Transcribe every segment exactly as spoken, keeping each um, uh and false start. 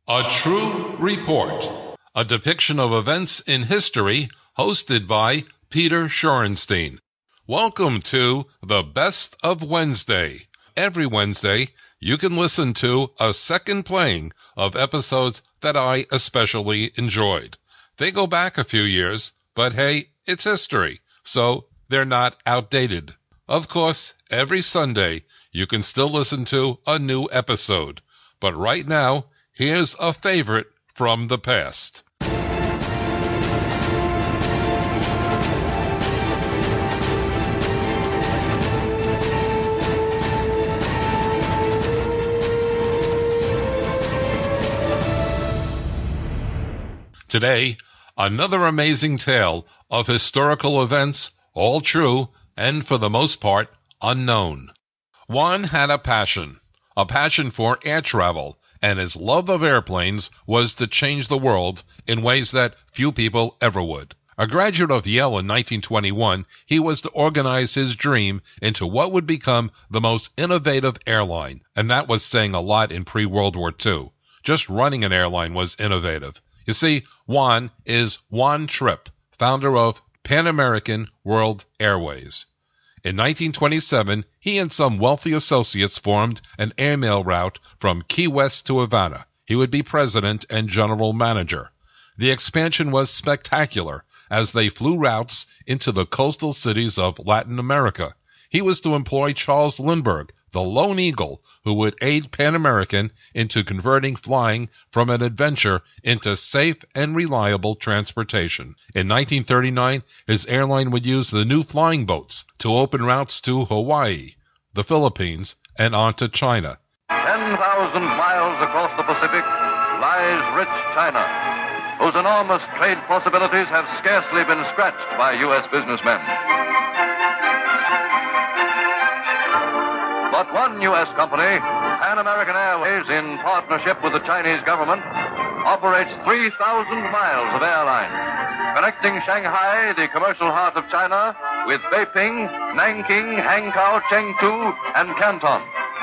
A True Report, a depiction of events in history, hosted by Peter Shorenstein. Welcome to the Best of Wednesday. Every Wednesday, you can listen to a second playing of episodes that I especially enjoyed. They go back a few years, but hey, it's history, so they're not outdated. Of course, every Sunday, you can still listen to a new episode. But right now, here's a favorite from the past. Today, another amazing tale of historical events, all true and for the most part unknown. Juan had a passion, a passion for air travel, and his love of airplanes was to change the world in ways that few people ever would. A graduate of Yale in nineteen twenty-one, he was to organize his dream into what would become the most innovative airline, and that was saying a lot in pre-World War Two. Just running an airline was innovative. You see, Juan is Juan Trippe, founder of Pan American World Airways. In nineteen twenty-seven, he and some wealthy associates formed an airmail route from Key West to Havana. He would be president and general manager. The expansion was spectacular as they flew routes into the coastal cities of Latin America. He was to employ Charles Lindbergh, the Lone Eagle, who would aid Pan American into converting flying from an adventure into safe and reliable transportation. In nineteen thirty-nine, his airline would use the new flying boats to open routes to Hawaii, the Philippines, and on to China. Ten thousand miles across the Pacific lies rich China, whose enormous trade possibilities have scarcely been scratched by U S businessmen. But one U S company, Pan American Airways, in partnership with the Chinese government, operates three thousand miles of airline, connecting Shanghai, the commercial heart of China, with Beiping, Nanking, Hankow, Chengdu, and Canton.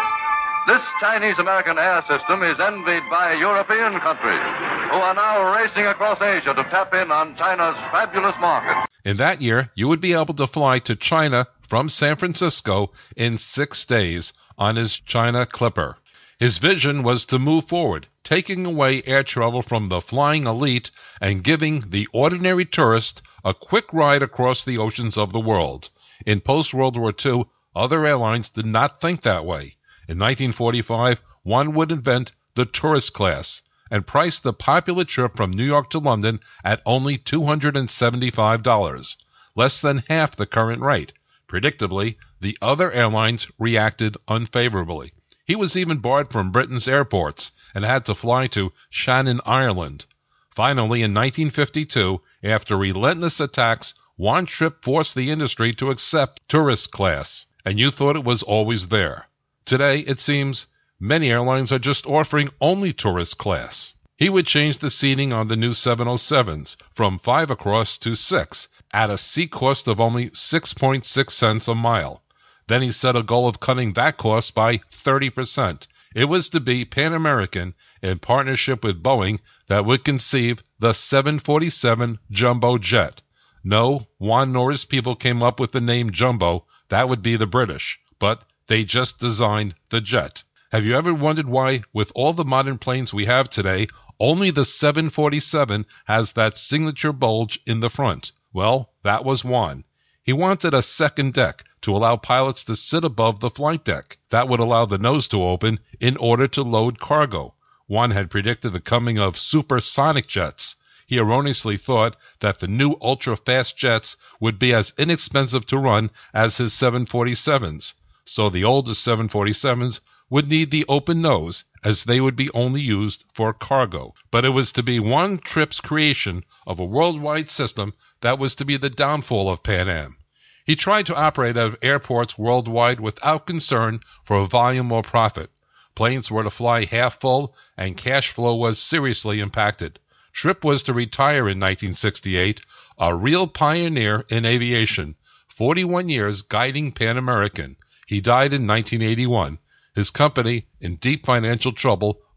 This Chinese-American air system is envied by European countries, who are now racing across Asia to tap in on China's fabulous market. In that year, you would be able to fly to China from San Francisco in six days on his China Clipper. His vision was to move forward, taking away air travel from the flying elite and giving the ordinary tourist a quick ride across the oceans of the world. In post-World War Two, other airlines did not think that way. In nineteen forty-five, one would invent the tourist class and price the popular trip from New York to London at only two hundred seventy-five dollars, less than half the current rate. Predictably, the other airlines reacted unfavorably. He was even barred from Britain's airports and had to fly to Shannon, Ireland. Finally, in nineteen fifty-two, after relentless attacks, Juan Trippe forced the industry to accept tourist class, and you thought it was always there. Today, it seems, many airlines are just offering only tourist class. He would change the seating on the new seven oh sevens from five across to six, at a seat cost of only six point six cents a mile. Then he set a goal of cutting that cost by thirty percent. It was to be Pan American, in partnership with Boeing, that would conceive the seven forty-seven Jumbo jet. No, Juan nor his people came up with the name Jumbo. That would be the British. But they just designed the jet. Have you ever wondered why, with all the modern planes we have today, only the seven forty-seven has that signature bulge in the front? Well, that was Juan. He wanted a second deck to allow pilots to sit above the flight deck. That would allow the nose to open in order to load cargo. Juan had predicted the coming of supersonic jets. He erroneously thought that the new ultra-fast jets would be as inexpensive to run as his seven forty-sevens. So the older seven forty-sevens would need the open nose, as they would be only used for cargo. But it was to be Juan Trippe's creation of a worldwide system that was to be the downfall of Pan Am. He tried to operate out of airports worldwide without concern for volume or profit. Planes were to fly half full, and cash flow was seriously impacted. Trippe was to retire in nineteen sixty-eight, a real pioneer in aviation, forty-one years guiding Pan American. He died in nineteen eighty-one. His company, in deep financial trouble,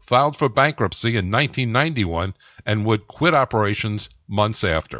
filed for bankruptcy in nineteen ninety-one and would quit operations months after.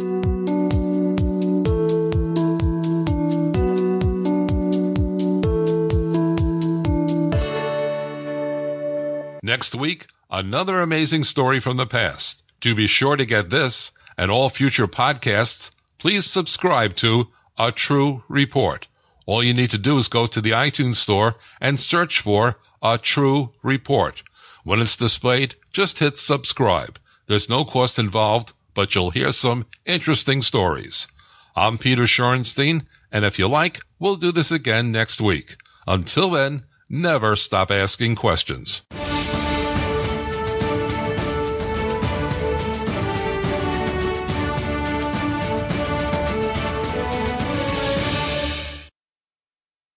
Next week, another amazing story from the past. To be sure to get this and all future podcasts, please subscribe to A True Report. All you need to do is go to the iTunes store and search for A True Report. When it's displayed, just hit subscribe. There's no cost involved, but you'll hear some interesting stories. I'm Peter Shorenstein, and if you like, we'll do this again next week. Until then, never stop asking questions.